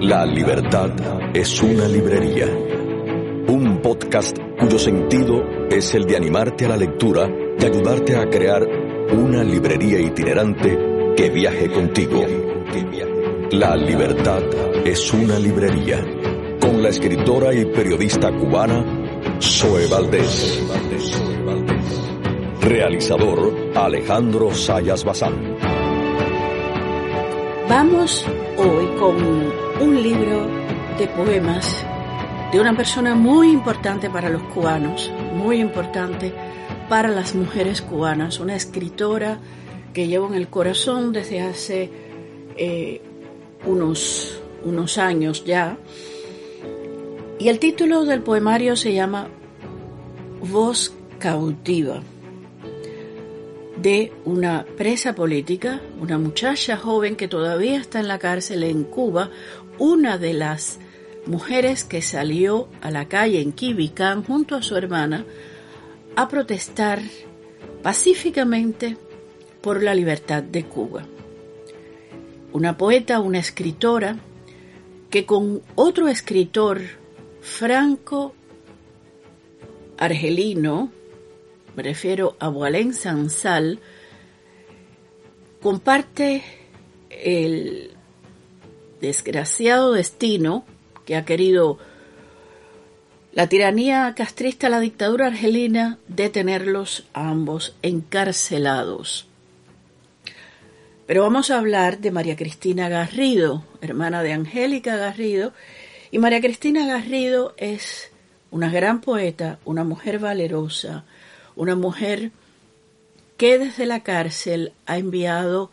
La libertad es una librería. Un podcast cuyo sentido es el de animarte a la lectura y ayudarte a crear una librería itinerante que viaje contigo. La libertad es una librería. Con la escritora y periodista cubana Zoe Valdés. Realizador Alejandro Sayas Bazán. Vamos hoy con un libro de poemas de una persona muy importante para los cubanos, muy importante para las mujeres cubanas, una escritora que llevo en el corazón desde hace unos años ya. Y el título del poemario se llama Voz cautiva, de una presa política, una muchacha joven que todavía está en la cárcel en Cuba, una de las mujeres que salió a la calle en Quibicán junto a su hermana a protestar pacíficamente por la libertad de Cuba. Una poeta, una escritora, que con otro escritor franco-argelino, me refiero a Boalén Sansal, comparte el desgraciado destino que ha querido la tiranía castrista, la dictadura argelina, de tenerlos a ambos encarcelados. Pero vamos a hablar de María Cristina Garrido, hermana de Angélica Garrido, y María Cristina Garrido es una gran poeta, una mujer valerosa, una mujer que desde la cárcel ha enviado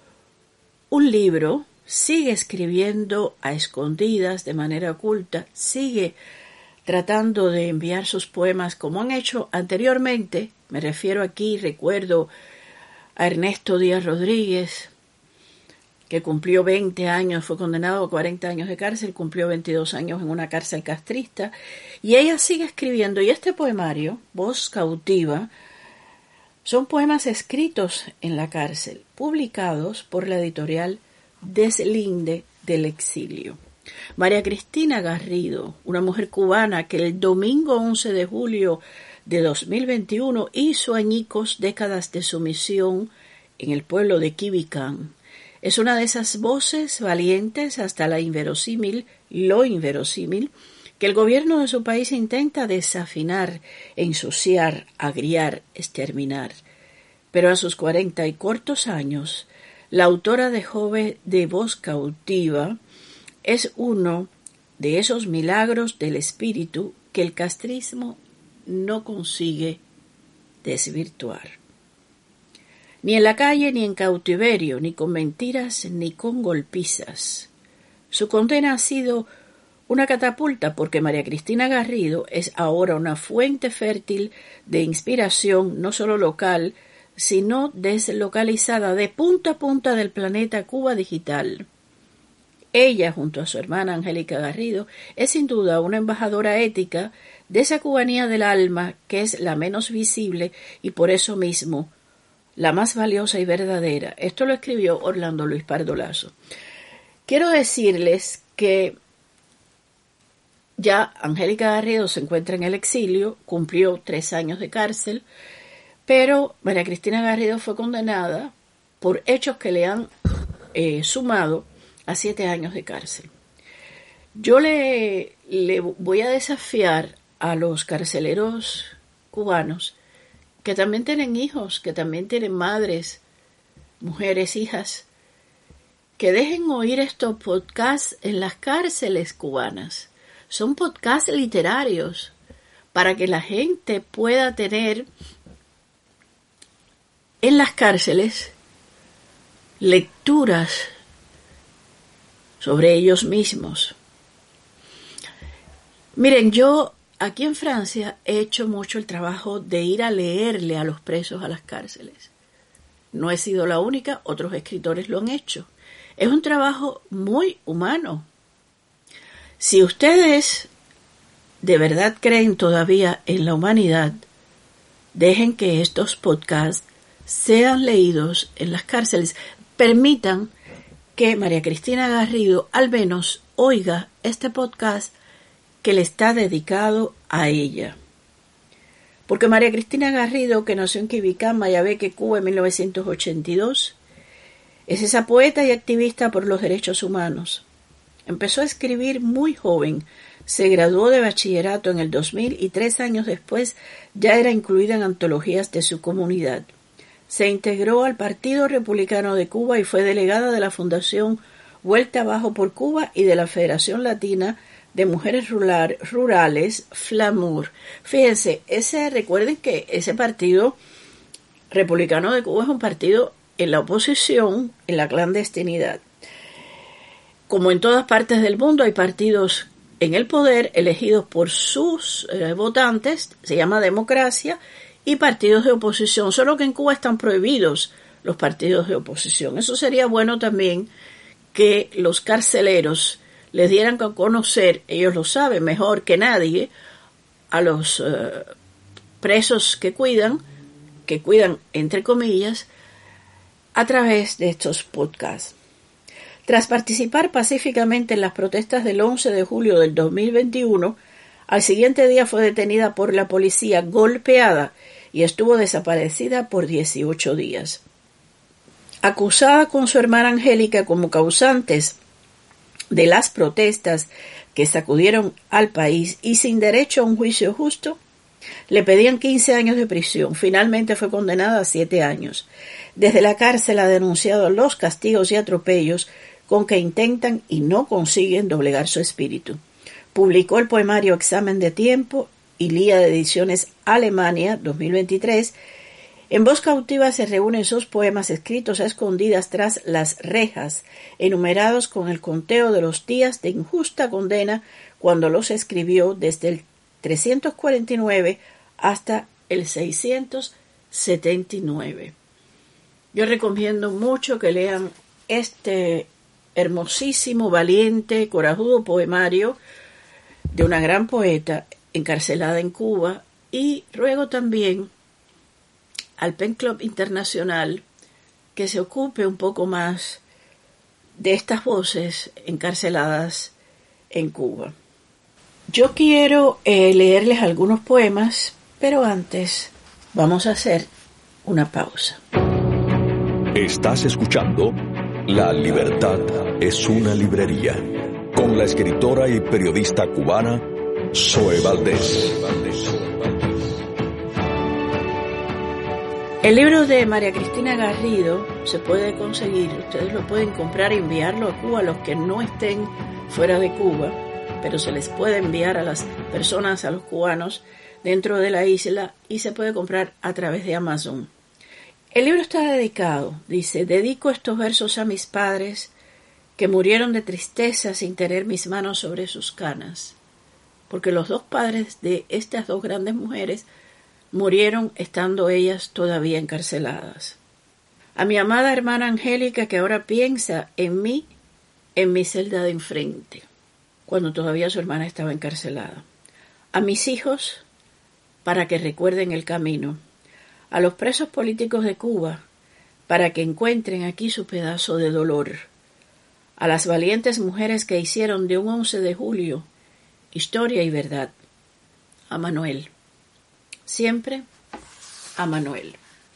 un libro, sigue escribiendo a escondidas, de manera oculta, sigue tratando de enviar sus poemas como han hecho anteriormente. Me refiero aquí, recuerdo a Ernesto Díaz Rodríguez, que cumplió 20 años, fue condenado a 40 años de cárcel, cumplió 22 años en una cárcel castrista, y ella sigue escribiendo. Y este poemario, Voz cautiva, son poemas escritos en la cárcel, publicados por la editorial Deslinde del Exilio. María Cristina Garrido, una mujer cubana que el domingo 11 de julio de 2021 hizo añicos décadas de sumisión en el pueblo de Quibicán. Es una de esas voces valientes hasta lo inverosímil, que el gobierno de su país intenta desafinar, ensuciar, agriar, exterminar. Pero a sus 40 y cortos años, la autora de Voz cautiva es uno de esos milagros del espíritu que el castrismo no consigue desvirtuar. Ni en la calle, ni en cautiverio, ni con mentiras, ni con golpizas. Su condena ha sido una catapulta porque María Cristina Garrido es ahora una fuente fértil de inspiración no solo local, sino deslocalizada de punta a punta del planeta Cuba digital. Ella, junto a su hermana Angélica Garrido, es sin duda una embajadora ética de esa cubanía del alma que es la menos visible y por eso mismo la más valiosa y verdadera. Esto lo escribió Orlando Luis Pardo Lazo. Quiero decirles que ya Angélica Garrido se encuentra en el exilio, cumplió 3 años de cárcel, pero María Cristina Garrido fue condenada por hechos que le han sumado a 7 años de cárcel. Yo le voy a desafiar a los carceleros cubanos que también tienen hijos, que también tienen madres, mujeres, hijas, que dejen oír estos podcasts en las cárceles cubanas. Son podcasts literarios para que la gente pueda tener en las cárceles lecturas sobre ellos mismos. Miren, yo aquí en Francia he hecho mucho el trabajo de ir a leerle a los presos a las cárceles. No he sido la única, otros escritores lo han hecho. Es un trabajo muy humano. Si ustedes de verdad creen todavía en la humanidad, dejen que estos podcasts sean leídos en las cárceles. Permitan que María Cristina Garrido al menos oiga este podcast que le está dedicado a ella. Porque María Cristina Garrido, que nació en Quibicán, Mayabeque, Cuba, en 1982, es esa poeta y activista por los derechos humanos. Empezó a escribir muy joven, se graduó de bachillerato en el 2000 y 3 años después ya era incluida en antologías de su comunidad. Se integró al Partido Republicano de Cuba y fue delegada de la Fundación Vuelta Abajo por Cuba y de la Federación Latina de Mujeres Rurales, FLAMUR. Fíjense, recuerden que ese Partido Republicano de Cuba es un partido en la oposición, en la clandestinidad. Como en todas partes del mundo hay partidos en el poder elegidos por sus votantes, se llama democracia, y partidos de oposición, solo que en Cuba están prohibidos los partidos de oposición. Eso sería bueno también que los carceleros les dieran a conocer, ellos lo saben mejor que nadie, a los presos que cuidan entre comillas, a través de estos podcasts. Tras participar pacíficamente en las protestas del 11 de julio del 2021, al siguiente día fue detenida por la policía, golpeada, y estuvo desaparecida por 18 días. Acusada con su hermana Angélica como causantes de las protestas que sacudieron al país y sin derecho a un juicio justo, le pedían 15 años de prisión. Finalmente fue condenada a 7 años. Desde la cárcel ha denunciado los castigos y atropellos con que intentan y no consiguen doblegar su espíritu. Publicó el poemario Examen de Tiempo y Lía de Ediciones Alemania 2023. En Voz Cautiva se reúnen sus poemas escritos a escondidas tras las rejas, enumerados con el conteo de los días de injusta condena cuando los escribió desde el 349 hasta el 679. Yo recomiendo mucho que lean este hermosísimo, valiente, corajudo poemario de una gran poeta encarcelada en Cuba, y ruego también al Pen Club Internacional que se ocupe un poco más de estas voces encarceladas en Cuba. Yo quiero leerles algunos poemas, pero antes vamos a hacer una pausa. Estás escuchando La Libertad es una librería, con la escritora y periodista cubana Zoe Valdés. El libro de María Cristina Garrido se puede conseguir, ustedes lo pueden comprar e enviarlo a Cuba, los que no estén fuera de Cuba, pero se les puede enviar a las personas, a los cubanos dentro de la isla, y se puede comprar a través de Amazon. El libro está dedicado, dice: dedico estos versos a mis padres que murieron de tristeza sin tener mis manos sobre sus canas, porque los dos padres de estas dos grandes mujeres murieron estando ellas todavía encarceladas. A mi amada hermana Angélica, que ahora piensa en mí en mi celda de enfrente, cuando todavía su hermana estaba encarcelada. A mis hijos, para que recuerden el camino. A los presos políticos de Cuba, para que encuentren aquí su pedazo de dolor. A las valientes mujeres que hicieron de un 11 de julio historia y verdad. A Manuel. Siempre a Manuel.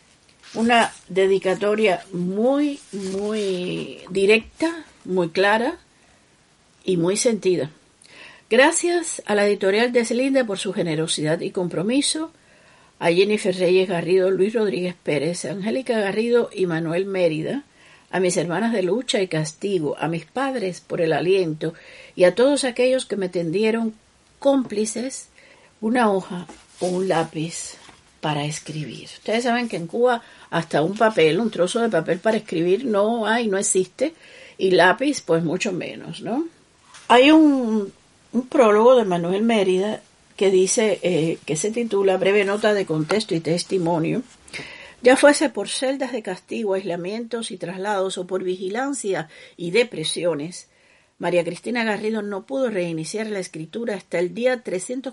Una dedicatoria muy, muy directa, muy clara y muy sentida. Gracias a la editorial Deslinde por su generosidad y compromiso, a Jennifer Reyes Garrido, Luis Rodríguez Pérez, Angélica Garrido y Manuel Mérida, a mis hermanas de lucha y castigo, a mis padres por el aliento y a todos aquellos que me tendieron cómplices una hoja o un lápiz para escribir. Ustedes saben que en Cuba hasta un trozo de papel para escribir no existe, y lápiz pues mucho menos, ¿no? Hay un prólogo de Manuel Mérida que dice, que se titula Breve nota de contexto y testimonio. Ya fuese por celdas de castigo, aislamientos y traslados o por vigilancia y depresiones, María Cristina Garrido no pudo reiniciar la escritura hasta el día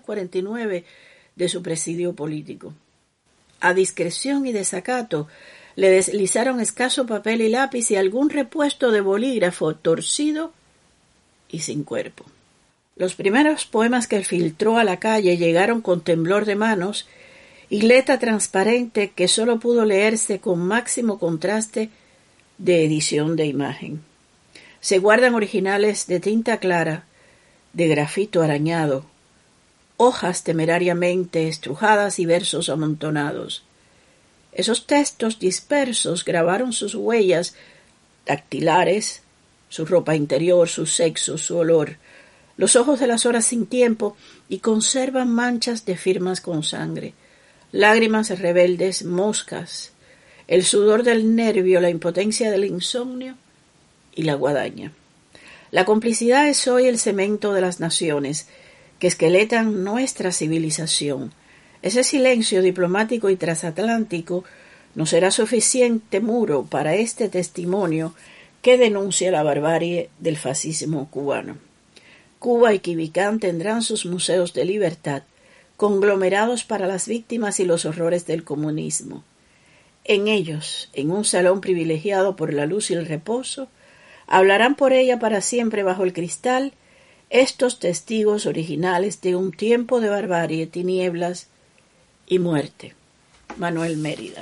349 de su presidio político. A discreción y desacato, le deslizaron escaso papel y lápiz y algún repuesto de bolígrafo torcido y sin cuerpo. Los primeros poemas que filtró a la calle llegaron con temblor de manos y letra transparente que sólo pudo leerse con máximo contraste de edición de imagen. Se guardan originales de tinta clara, de grafito arañado, hojas temerariamente estrujadas y versos amontonados. Esos textos dispersos grabaron sus huellas dactilares, su ropa interior, su sexo, su olor, los ojos de las horas sin tiempo y conservan manchas de firmas con sangre, lágrimas rebeldes, moscas, el sudor del nervio, la impotencia del insomnio y la guadaña. La complicidad es hoy el cemento de las naciones que esqueletan nuestra civilización. Ese silencio diplomático y transatlántico no será suficiente muro para este testimonio que denuncia la barbarie del fascismo cubano. Cuba y Quibicán tendrán sus museos de libertad, conglomerados para las víctimas y los horrores del comunismo. En ellos, en un salón privilegiado por la luz y el reposo, hablarán por ella para siempre bajo el cristal estos testigos originales de un tiempo de barbarie, tinieblas y muerte. Manuel Mérida.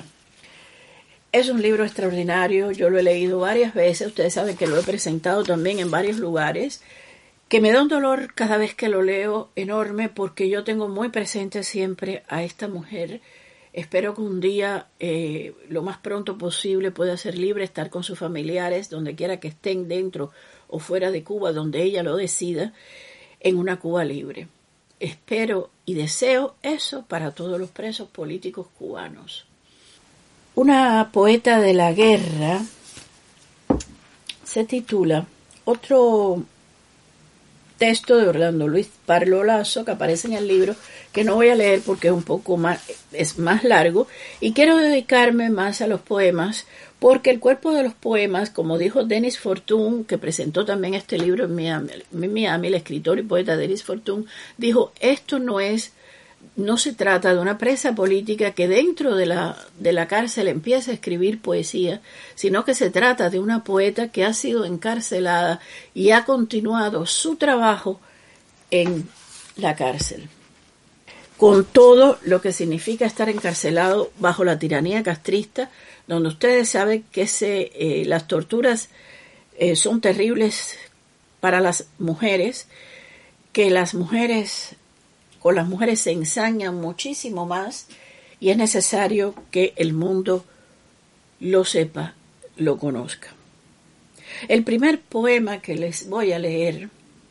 Es un libro extraordinario, yo lo he leído varias veces, ustedes saben que lo he presentado también en varios lugares, que me da un dolor cada vez que lo leo enorme porque yo tengo muy presente siempre a esta mujer. Espero que un día, lo más pronto posible, pueda ser libre, estar con sus familiares, donde quiera que estén, dentro o fuera de Cuba, donde ella lo decida, en una Cuba libre. Espero y deseo eso para todos los presos políticos cubanos. Una poeta de la guerra se titula otro texto de Orlando Luis Parlo Lazo que aparece en el libro, que no voy a leer porque es más largo, y quiero dedicarme más a los poemas, porque el cuerpo de los poemas, como dijo Denis Fortune, que presentó también este libro en Miami, el escritor y poeta Denis Fortune, dijo, esto no se trata de una presa política que dentro de la cárcel empieza a escribir poesía, sino que se trata de una poeta que ha sido encarcelada y ha continuado su trabajo en la cárcel. Con todo lo que significa estar encarcelado bajo la tiranía castrista, donde ustedes saben que las torturas son terribles para las mujeres, que con las mujeres se ensañan muchísimo más y es necesario que el mundo lo sepa, lo conozca. El primer poema que les voy a leer,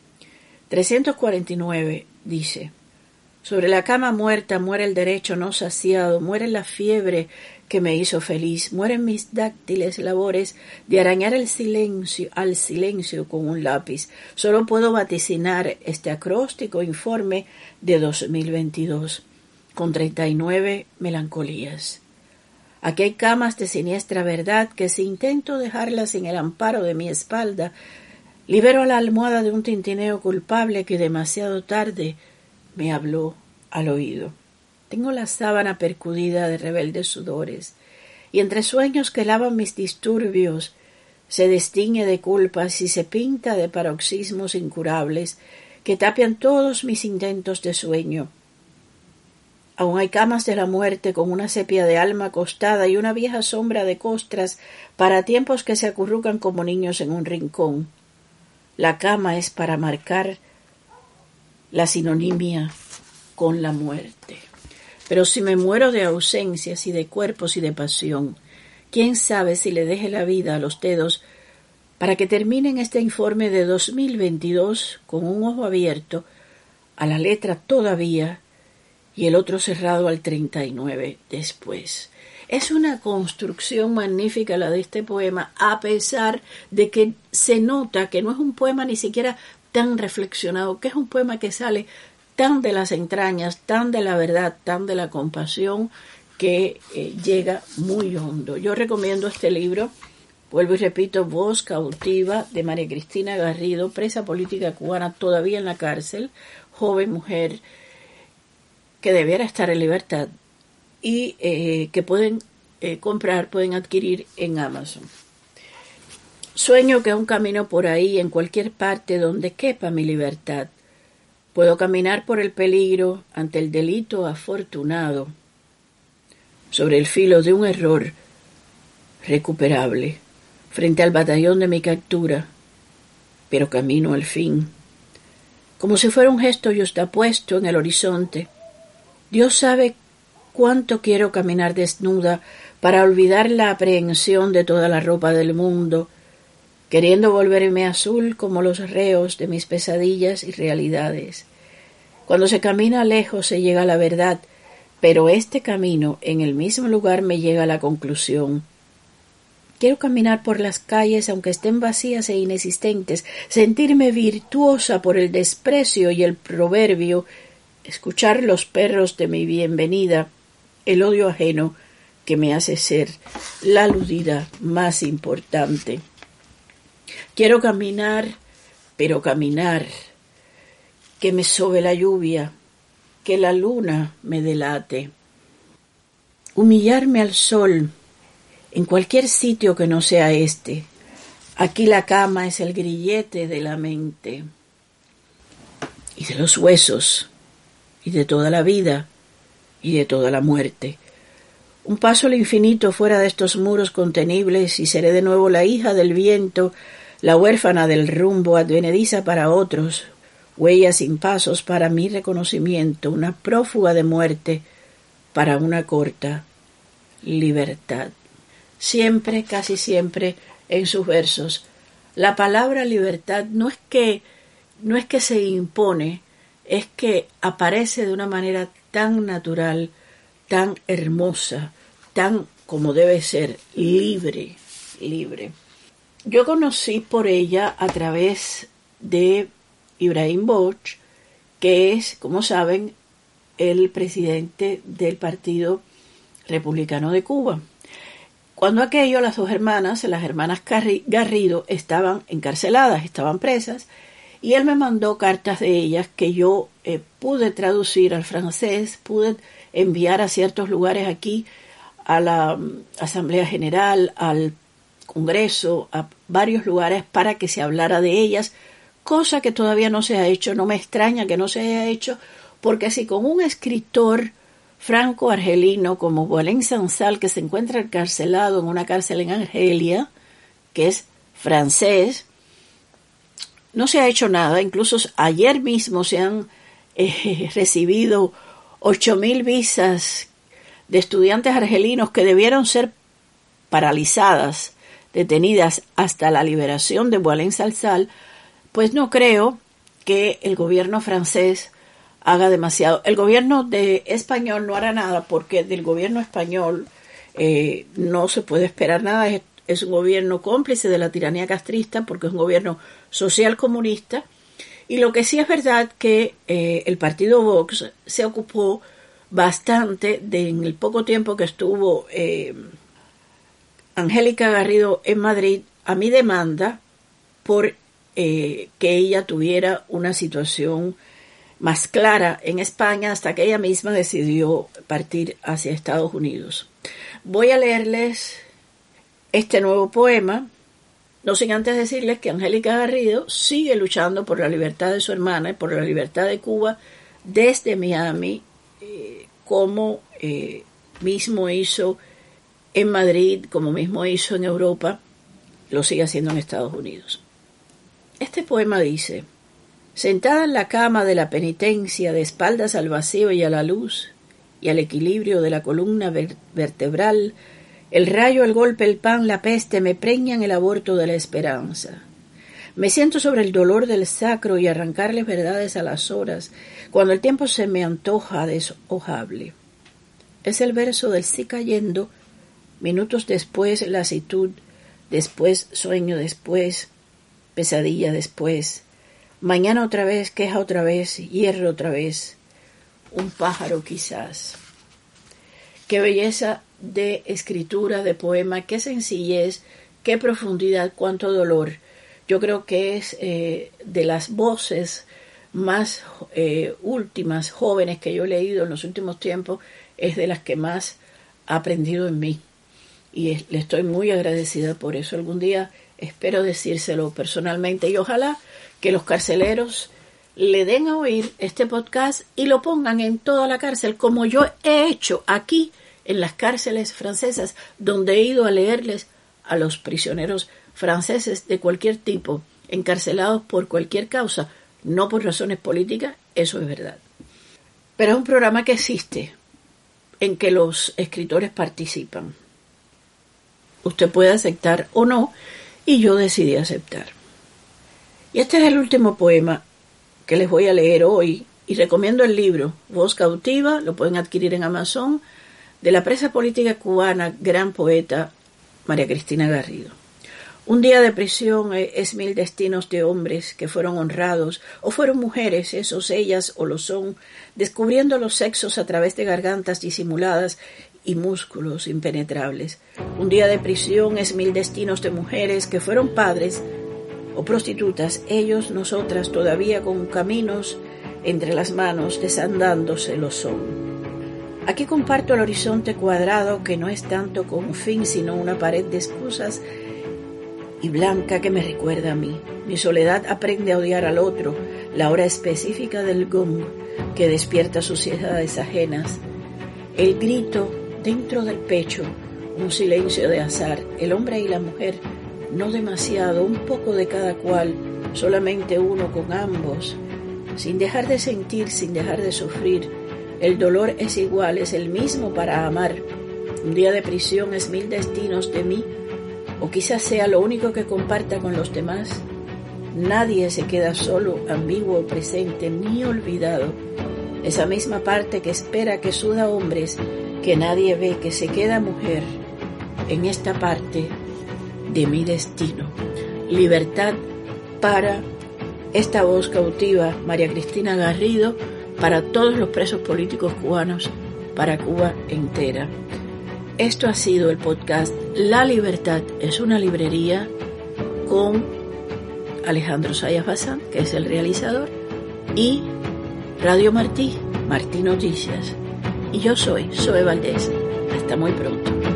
349, dice: sobre la cama muerta muere el derecho no saciado, muere la fiebre que me hizo feliz, mueren mis dáctiles labores de arañar al silencio con un lápiz. Solo puedo vaticinar este acróstico informe de 2022, con 39 melancolías. Aquí hay camas de siniestra verdad que si intento dejarlas sin el amparo de mi espalda, libero a la almohada de un tintineo culpable que demasiado tarde me habló al oído. Tengo la sábana percudida de rebeldes sudores, y entre sueños que lavan mis disturbios se destiñe de culpas y se pinta de paroxismos incurables que tapian todos mis intentos de sueño. Aún hay camas de la muerte con una sepia de alma acostada y una vieja sombra de costras para tiempos que se acurrucan como niños en un rincón. La cama es para marcar la sinonimia con la muerte. Pero si me muero de ausencias y de cuerpos y de pasión, quién sabe si le deje la vida a los dedos para que terminen este informe de 2022 con un ojo abierto a la letra todavía y el otro cerrado al 39 después. Es una construcción magnífica la de este poema, a pesar de que se nota que no es un poema ni siquiera tan reflexionado, que es un poema que sale tan de las entrañas, tan de la verdad, tan de la compasión, que llega muy hondo. Yo recomiendo este libro, vuelvo y repito, Voz cautiva, de María Cristina Garrido, presa política cubana todavía en la cárcel, joven mujer que debiera estar en libertad y que pueden comprar, pueden adquirir en Amazon. Sueño que aún camino por ahí, en cualquier parte donde quepa mi libertad. Puedo caminar por el peligro ante el delito afortunado, sobre el filo de un error recuperable, frente al batallón de mi captura, pero camino al fin, como si fuera un gesto yustapuesto en el horizonte. Dios sabe cuánto quiero caminar desnuda para olvidar la aprehensión de toda la ropa del mundo, queriendo volverme azul como los reos de mis pesadillas y realidades. Cuando se camina lejos se llega a la verdad, pero este camino en el mismo lugar me llega a la conclusión. Quiero caminar por las calles aunque estén vacías e inexistentes, sentirme virtuosa por el desprecio y el proverbio, escuchar los perros de mi bienvenida, el odio ajeno que me hace ser la aludida más importante. Quiero caminar, pero caminar, que me sobe la lluvia, que la luna me delate. Humillarme al sol, en cualquier sitio que no sea este. Aquí la cama es el grillete de la mente y de los huesos y de toda la vida y de toda la muerte. Un paso al infinito fuera de estos muros contenibles y seré de nuevo la hija del viento, la huérfana del rumbo, advenediza para otros, huella sin pasos para mi reconocimiento, una prófuga de muerte para una corta libertad. Siempre, casi siempre, en sus versos, la palabra libertad no es que se impone, es que aparece de una manera tan natural, tan hermosa, tan como debe ser, libre. Yo conocí por ella a través de Ibrahim Bosch, que es, como saben, el presidente del Partido Republicano de Cuba. Cuando aquello, las dos hermanas, las hermanas Garrido, estaban encarceladas, estaban presas, y él me mandó cartas de ellas que yo pude traducir al francés, pude enviar a ciertos lugares aquí, a la Asamblea General, al Congreso, a varios lugares para que se hablara de ellas, cosa que todavía no se ha hecho. No me extraña que no se haya hecho, porque si con un escritor franco-argelino como Boalem Sansal, que se encuentra encarcelado en una cárcel en Argelia, que es francés, no se ha hecho nada. Incluso ayer mismo se han recibido 8,000 visas de estudiantes argelinos que debieron ser paralizadas, detenidas hasta la liberación de Boalem Sansal. Pues no creo que el gobierno francés haga demasiado. El gobierno español no hará nada, porque del gobierno español no se puede esperar nada. Es un gobierno cómplice de la tiranía castrista, porque es un gobierno social comunista. Y lo que sí es verdad que el partido Vox se ocupó bastante en el poco tiempo que estuvo Angélica Garrido en Madrid, a mi demanda por que ella tuviera una situación más clara en España, hasta que ella misma decidió partir hacia Estados Unidos. Voy a leerles este nuevo poema, no sin antes decirles que Angélica Garrido sigue luchando por la libertad de su hermana y por la libertad de Cuba desde Miami, como mismo hizo en Madrid, como mismo hizo en Europa, lo sigue haciendo en Estados Unidos. Este poema dice: sentada en la cama de la penitencia, de espaldas al vacío y a la luz, y al equilibrio de la columna vertebral, el rayo, el golpe, el pan, la peste me preñan el aborto de la esperanza. Me siento sobre el dolor del sacro y arrancarles verdades a las horas, cuando el tiempo se me antoja deshojable. Es el verso del sí cayendo, minutos después lasitud, después sueño, después pesadilla, después mañana otra vez, queja otra vez, hierro otra vez, un pájaro quizás. Qué belleza de escritura, de poema, qué sencillez, qué profundidad, cuánto dolor. Yo creo que es de las voces más últimas, jóvenes que yo he leído en los últimos tiempos, es de las que más ha aprendido en mí. y le estoy muy agradecida por eso. Algún día espero decírselo personalmente y ojalá que los carceleros le den a oír este podcast y lo pongan en toda la cárcel, como yo he hecho aquí en las cárceles francesas, donde he ido a leerles a los prisioneros franceses de cualquier tipo, encarcelados por cualquier causa, no por razones políticas, eso es verdad. Pero es un programa que existe, en que los escritores participan. Usted puede aceptar o no, y yo decidí aceptar. Y este es el último poema que les voy a leer hoy, y recomiendo el libro Voz Cautiva, lo pueden adquirir en Amazon, de la presa política cubana, gran poeta María Cristina Garrido. Un día de prisión es 1000 destinos de hombres que fueron honrados, o fueron mujeres, esos, ellas o lo son, descubriendo los sexos a través de gargantas disimuladas y músculos impenetrables. Un día de prisión es 1000 destinos de mujeres que fueron padres o prostitutas, ellos, nosotras, todavía con caminos entre las manos, desandándose lo son. Aquí comparto el horizonte cuadrado que no es tanto con un fin, sino una pared de excusas y blanca que me recuerda a mí. Mi soledad aprende a odiar al otro, la hora específica del gong que despierta suciedades ajenas. El grito dentro del pecho, un silencio de azar, el hombre y la mujer, no demasiado, un poco de cada cual, solamente uno con ambos, sin dejar de sentir, sin dejar de sufrir. El dolor es igual, es el mismo para amar. Un día de prisión es 1000 destinos de mí, o quizás sea lo único que comparta con los demás. Nadie se queda solo, ambiguo o presente, ni olvidado. Esa misma parte que espera, que suda hombres, que nadie ve, que se queda mujer, en esta parte de mi destino. Libertad para esta voz cautiva, María Cristina Garrido, para todos los presos políticos cubanos, para Cuba entera. Esto ha sido el podcast La Libertad es una librería, con Alejandro Sayas Bazán, que es el realizador, y Radio Martí, Martí Noticias. Y yo soy Zoe Valdés. Hasta muy pronto.